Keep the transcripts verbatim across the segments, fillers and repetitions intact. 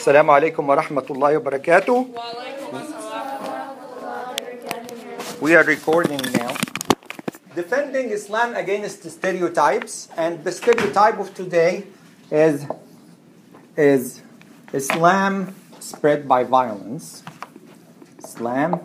Assalamu alaikum wa rahmatullahi wa barakatuh. We are recording now. Defending Islam against stereotypes, and the stereotype of today is, is Islam spread by violence. Islam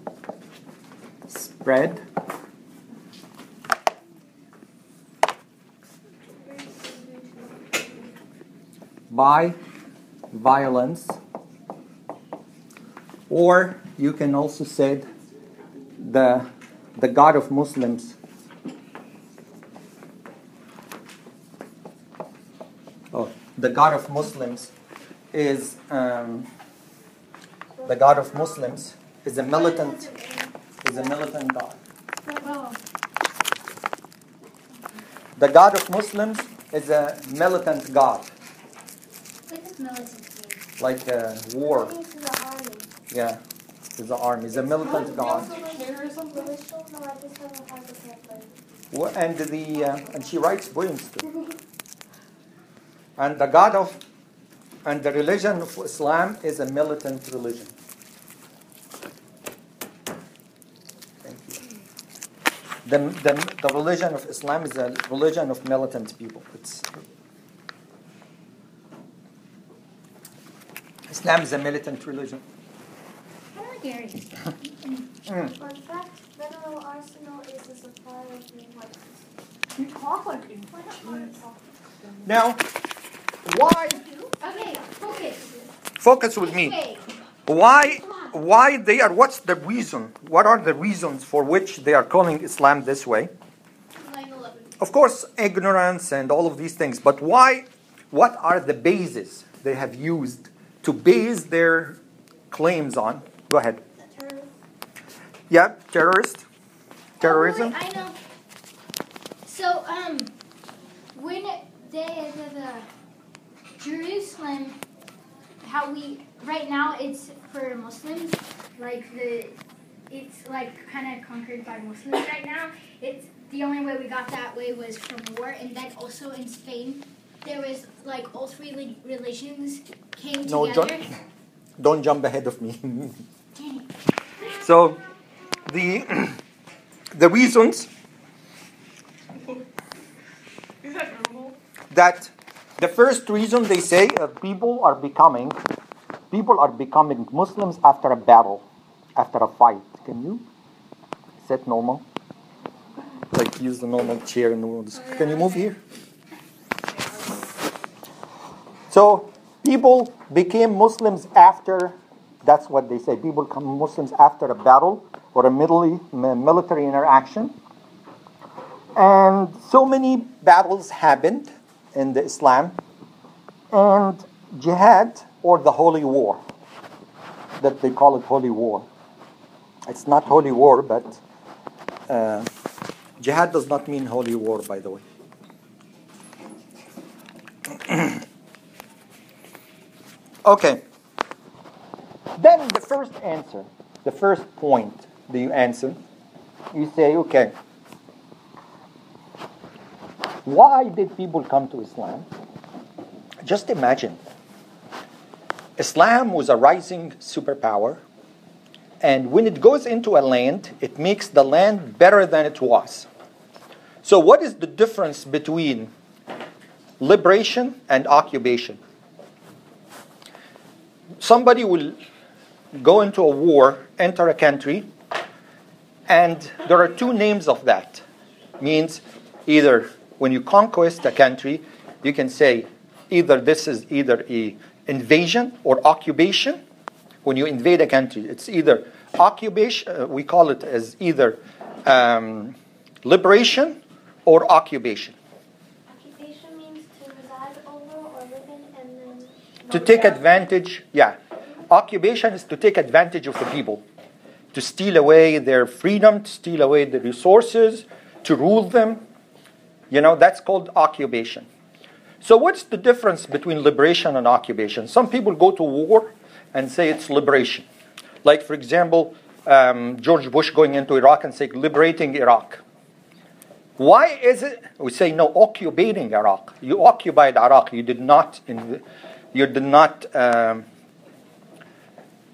spread by violence, or you can also say the the God of Muslims oh the God of Muslims is um, the God of Muslims is a militant is a militant God. The God of Muslims is a militant God. What does militant mean? Like a war. It means the army. Yeah, it's the army. It's a militant God. Well, and the uh, and she writes poems too. And the God of and the religion of Islam is a militant religion. Thank you. The, the the religion of Islam is a religion of militant people. It's Islam is a militant religion. Gary. mm. Fun fact, Mineral Arsenal is a supplier of green weapons. You talk like you. Now, why? Okay, focus. Focus with me. Why? Why they are? What's the reason? What are the reasons for which they are calling Islam this way? nine eleven. Of course, ignorance and all of these things. But why? What are the bases they have used to base their claims on? Go ahead. Terrorist. Yeah, terrorist. Terrorism. Oh, wait, I know. So, um, when they, the, the Jerusalem, how we, right now it's for Muslims, like the, it's like kind of conquered by Muslims right now. It's, the only way we got that way was from war, and then also in Spain, there was like all three religions came No, together. don't, don't jump ahead of me. So, the the reasons that the first reason they say uh, people are becoming people are becoming Muslims after a battle, after a fight. Can you set normal? Like use the normal chair in the world. Can you move here? So people became Muslims after. That's what they say. People become Muslims after a battle or a military interaction. And so many battles happened in the Islam. And jihad, or the holy war, that they call it holy war. It's not holy war, but uh, jihad does not mean holy war, by the way. Okay. Then the first answer, the first point that you answer, you say, okay, why did people come to Islam? Just imagine. Islam was a rising superpower, and when it goes into a land, it makes the land better than it was. So what is the difference between liberation and occupation? Somebody will go into a war, enter a country, and there are two names of that. Means either when you conquest a country, you can say either this is either a invasion or occupation. When you invade a country, it's either occupation, uh, we call it as either um, liberation or occupation. Occupation means to reside over or live in and then... To take advantage, yeah. Occupation is to take advantage of the people, to steal away their freedom, to steal away the resources, to rule them. You know, that's called occupation. So what's the difference between liberation and occupation? Some people go to war and say it's liberation. Like, for example, um, George Bush going into Iraq and saying, liberating Iraq. Why is it? We say, no, occupating Iraq. You occupied Iraq. You did not, in, you did not um,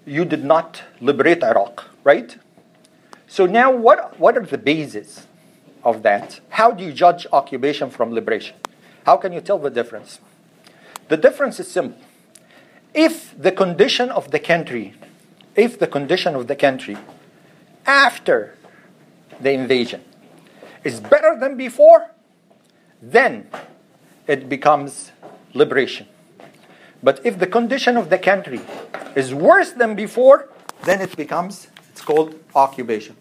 you did not liberate Iraq, right? So now what, what are the bases of that? How do you judge occupation from liberation? How can you tell the difference? The difference is simple. If the condition of the country, if the condition of the country after the invasion is better than before, then it becomes liberation. But if the condition of the country is worse than before, then it becomes, it's called occupation.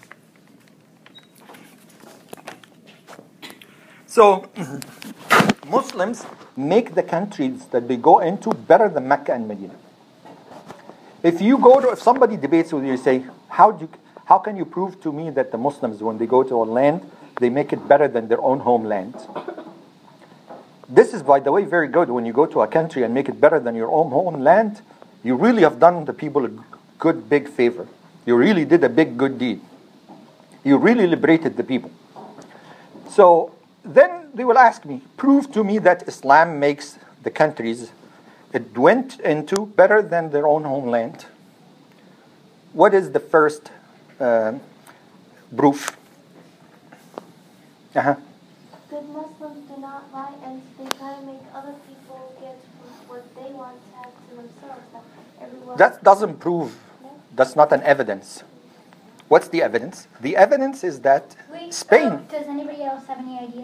So, Muslims make the countries that they go into better than Mecca and Medina. If you go to, if somebody debates with you, you say, how do you, how can you prove to me that the Muslims, when they go to a land, they make it better than their own homeland? This is, by the way, very good. When you go to a country and make it better than your own homeland, you really have done the people a good, big favor. You really did a big, good deed. You really liberated the people. So then they will ask me, prove to me that Islam makes the countries it went into better than their own homeland. What is the first uh, proof? Uh-huh. Good Muslims do not lie, and they try to make other people get what they want to have to themselves. That everyone. That doesn't prove. That's not an evidence. What's the evidence? The evidence is that Wait, Spain. uh, does anybody else have any ideas?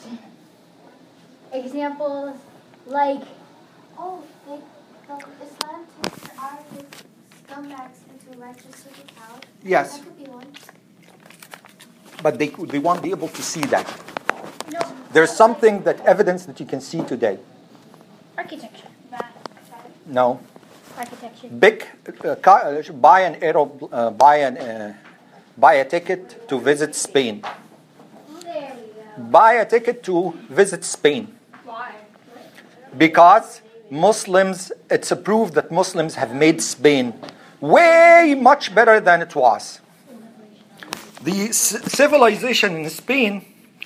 Examples like. Oh, they, the Islam takes our scumbags into righteous superpowers. Yes, That could be one. but they they won't be able to see that. No. There's something that evidence that you can see today. Architecture. No. Architecture. Big uh, car, uh, buy an aero, uh, buy an uh, buy a ticket to visit Spain. There we go. Buy a ticket to visit Spain. Why? Because Muslims, it's a proof that Muslims have made Spain way much better than it was. The c- civilization in Spain,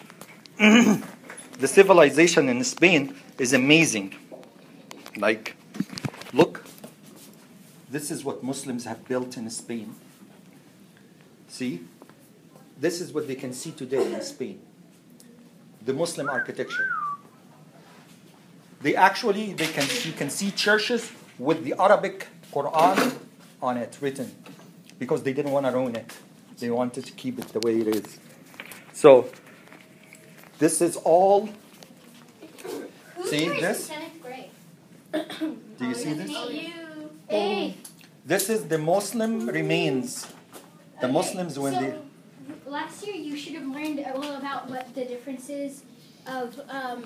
the civilization in Spain is amazing. Like, look, this is what Muslims have built in Spain. See? This is what they can see today in Spain. The Muslim architecture. They actually, they can you can see churches with the Arabic Quran on it written, because they didn't want to ruin it. They wanted to keep it the way it is. So, this is all. See this? Do you see this? Hey. This is the Muslim remains. The Okay, Muslims when so they. last year you should have learned a little about what the differences of um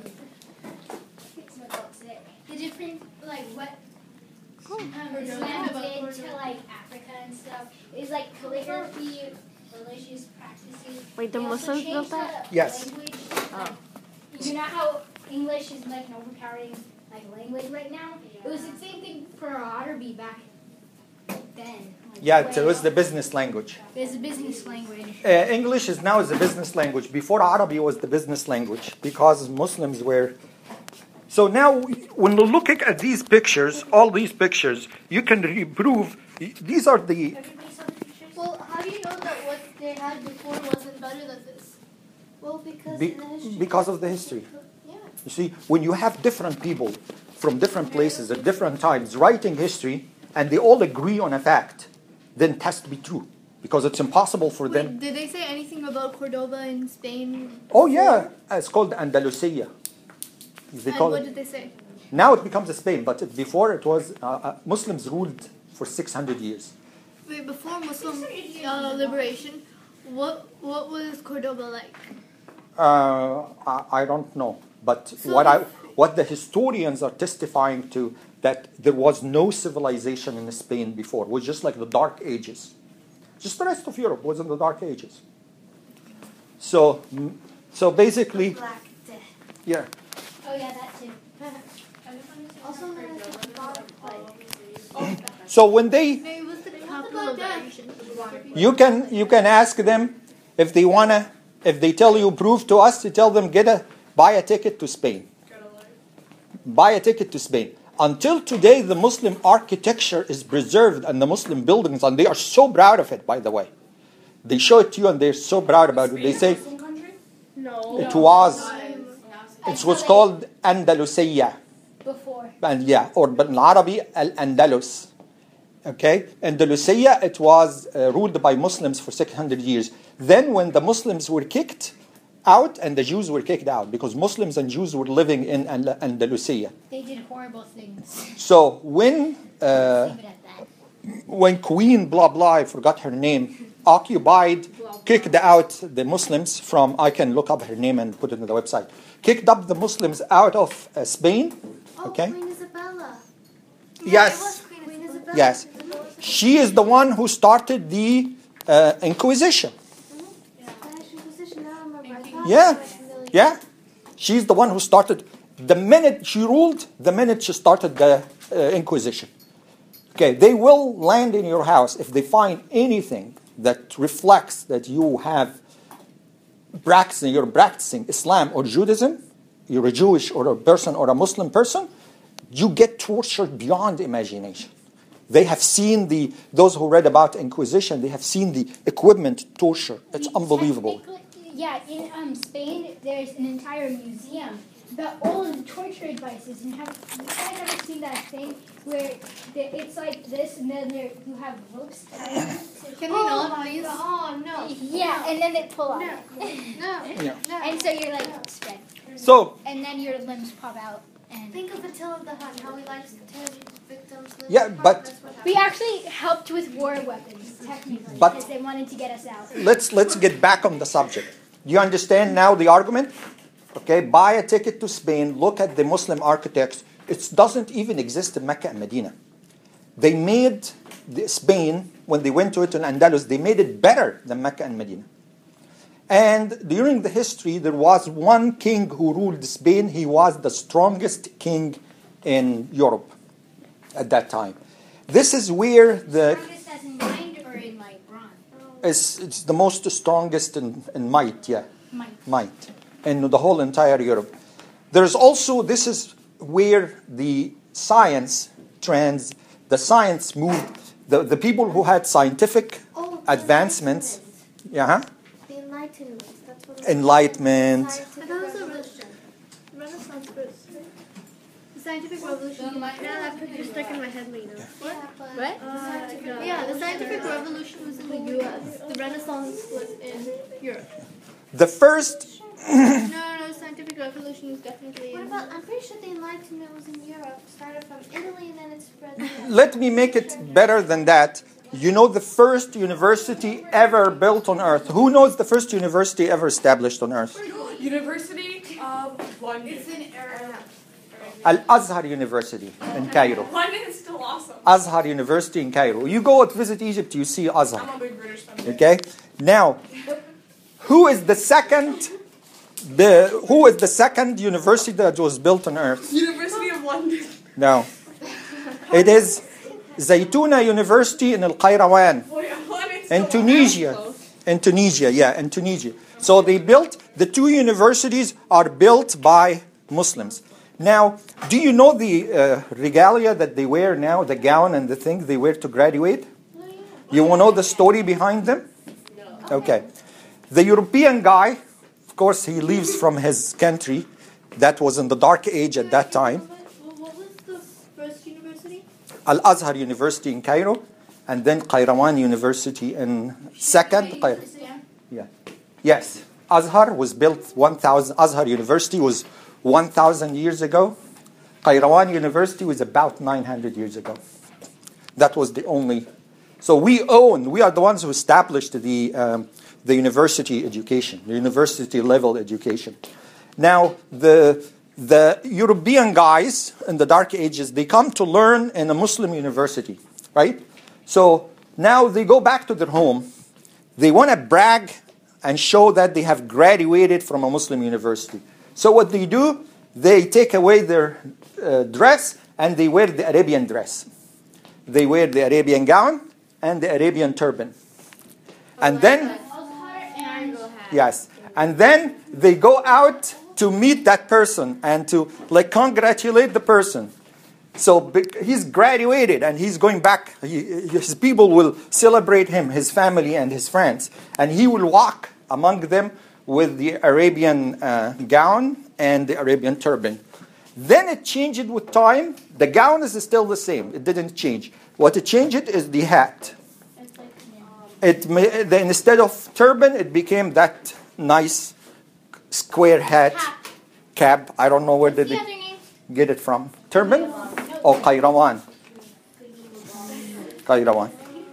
the different like what um, Islam did to like Africa and stuff. It's like calligraphy, religious practices. Wait, the They also Muslims built changed that? the Yes. Language. Oh. You know how English is like an overpowering like language right now? It was the same thing for Arabic back then. Like, Yeah, way it was the back. business language. It's a business language. Uh, English is now is a business language. Before Arabic was the business language because Muslims were. So now, when you look at these pictures, all these pictures, you can re- prove these are the. Well, how do you know that what they had before wasn't better than this? Well, because Be- in the history. because of the history. Yeah. You see, when you have different people from different places at different times writing history, and they all agree on a fact, then it has to be true, because it's impossible for them. Wait, did they say anything about Cordoba in Spain? Oh yeah, it's called Andalusia. They And call what it. did they say? Now it becomes a Spain, but it, before it was uh, uh, Muslims ruled for six hundred years. Wait, before Muslim uh, liberation, what what was Cordoba like? Uh, I, I don't know, but So what I if- what the historians are testifying to, that there was no civilization in Spain before. It was just like the Dark Ages. Just the rest of Europe was in the Dark Ages. So, mm, so basically, Black Death. yeah. Oh yeah, that too. Also known as the God of Light. So when they, Maybe it was the capital of the nation. you can you can ask them if they wanna, if they tell you prove to us, you tell them get a buy a ticket to Spain. Buy a ticket to Spain. Until today, the Muslim architecture is preserved and the Muslim buildings, and they are so proud of it, by the way. They show it to you and they're so proud about it. They say No. it was, it was called Andalusia. Before. And yeah, or but in Arabic, Al-Andalus. Okay? Andalusia, it was uh, ruled by Muslims for six hundred years. Then when the Muslims were kicked out and the Jews were kicked out, because Muslims and Jews were living in Al- Andalusia. They did horrible things. So when uh, Leave it at that. when Queen blah blah, I forgot her name, occupied, kicked out the Muslims from, I can look up her name and put it on the website, kicked up the Muslims out of uh, Spain. Oh, Okay? Queen Isabella. Yes. Queen Isabella. Yes. She is the one who started the uh, Inquisition. Spanish Inquisition, now I remember. I thought Yeah. it was familiar. Yeah. She's the one who started. The minute she ruled, the minute she started the uh, Inquisition. Okay, they will land in your house if they find anything that reflects that you have practicing, you're practicing Islam or Judaism, you're a Jewish or a person or a Muslim person, you get tortured beyond imagination. They have seen the, those who read about Inquisition, they have seen the equipment torture. It's unbelievable. Technically, Yeah, in um, Spain, there's an entire museum about all the torture devices. And have you guys ever seen that thing where the, it's like this, and then there you have ropes? Can we Oh not, my please? God. Oh, no. Yeah, and then they pull out. No. Yeah. No. And so you're like spread, So, and then your limbs pop out. And Think of Attila the Hun, how he likes to tear his victims' limbs Yeah, apart. but- That's what we happened. actually helped with war weapons, technically, But- because they wanted to get us out. let's let's get back on the subject. Do you understand now the argument? Okay, buy a ticket to Spain, look at the Muslim architects. It doesn't even exist in Mecca and Medina. They made the Spain, when they went to it in Andalus, they made it better than Mecca and Medina. And during the history, there was one king who ruled Spain. He was the strongest king in Europe at that time. This is where the Strongest as in mind or in like bronze? it's, it's the most strongest in, in might, yeah. Might. might in the whole entire Europe. There's also, this is where the science trends, the science moved, the, the people who had scientific Oh, the advancements, yeah, huh? The Enlightenment. That's what it was. Enlightenment. Scientific I thought it was a revolution. Renaissance first, right? The scientific revolution. Yeah, that picture's stuck in my head right now. Yeah, but What? the scientific Yeah, the scientific revolution was in the U S. The Renaissance was in Europe. The first, No, no, no, the scientific revolution was definitely What in. about, I'm pretty sure the Enlightenment was in Europe, started from Italy and then it spread. to- let me make it better than that. You know the first university ever built on earth. Who knows the first university ever established on earth? University of London. It's in Arab. Al-Azhar University in Cairo. London is still awesome. Azhar University in Cairo. You go to visit Egypt, you see Azhar. I'm a big British fan. Okay? Now, who is the second the who is the second university that was built on earth? University of London. No. It is Zaytuna University in Al Qayrawan Boy, London's in still Tunisia. close. In Tunisia, yeah, in Tunisia. So they built the two universities are built by Muslims. Now, do you know the uh, regalia that they wear now, the gown and the thing they wear to graduate? You want to know the story behind them? No. Okay. The European guy, of course, he leaves from his country. That was in the dark age at that time. What what was the first university? Al-Azhar University in Cairo, and then Qayrawan University in second. Cairo. Yeah. Yes. Azhar was built one thousand. Azhar University was one thousand years ago. Qayrawan University was about nine hundred years ago. That was the only. So we own. We are the ones who established the um, the university education, the university level education. Now the the European guys in the Dark Ages, they come to learn in a Muslim university, right? So now they go back to their home. They want to brag and show that they have graduated from a Muslim university. So what they do, they take away their uh, dress and they wear the Arabian dress. They wear the Arabian gown and the Arabian turban. And then, yes, and then they go out to meet that person and to like congratulate the person. So bec- he's graduated and he's going back. He, his people will celebrate him, his family and his friends. And he will walk among them with the Arabian uh, gown and the Arabian turban. Then it changed with time. The gown is still the same. It didn't change. What it changed is the hat. It ma- the, instead of turban, it became that nice square hat, Cap. cap. I don't know where did The they other name? get it from. Turban? Oh, Qairawan. Qairawan.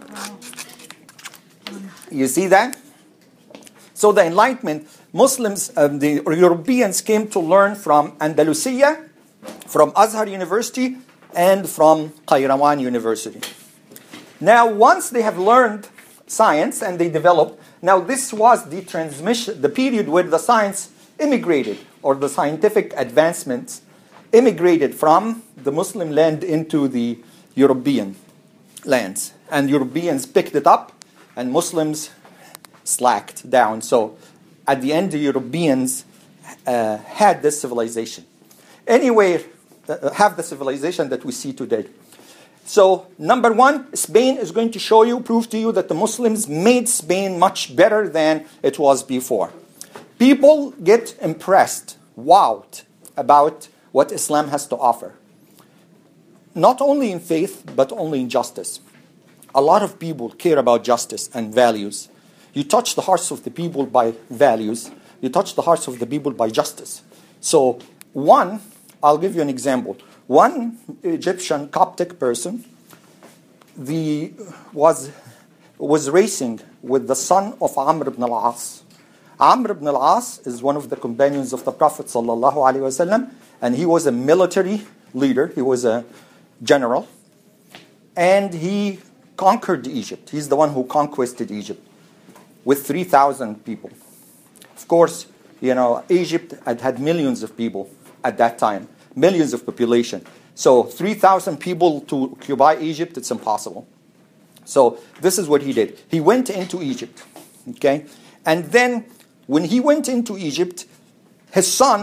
You see that? So the Enlightenment, Muslims, um, the Europeans came to learn from Andalusia, from Azhar University, and from Qairawan University. Now, once they have learned science and they developed, now this was the transmission, the period where the science immigrated, or the scientific advancements immigrated from the Muslim land into the European lands. And Europeans picked it up, and Muslims slacked down. So at the end, the Europeans uh, had this civilization. Anyway, uh, have the civilization that we see today. So number one, Spain is going to show you, prove to you that the Muslims made Spain much better than it was before. People get impressed, wowed about what Islam has to offer. Not only in faith, but only in justice. A lot of people care about justice and values. You touch the hearts of the people by values. You touch the hearts of the people by justice. So one, I'll give you an example. One Egyptian Coptic person the, was, was racing with the son of Amr ibn al-As. Amr ibn al-As is one of the companions of the Prophet sallallahu alaihi wasallam, and he was a military leader. He was a general. And he conquered Egypt. He's the one who conquered Egypt with three thousand people. Of course, you know, Egypt had had millions of people at that time, millions of population. So three thousand people to occupy Egypt, it's impossible. So this is what he did. He went into Egypt, okay? And then when he went into Egypt, his son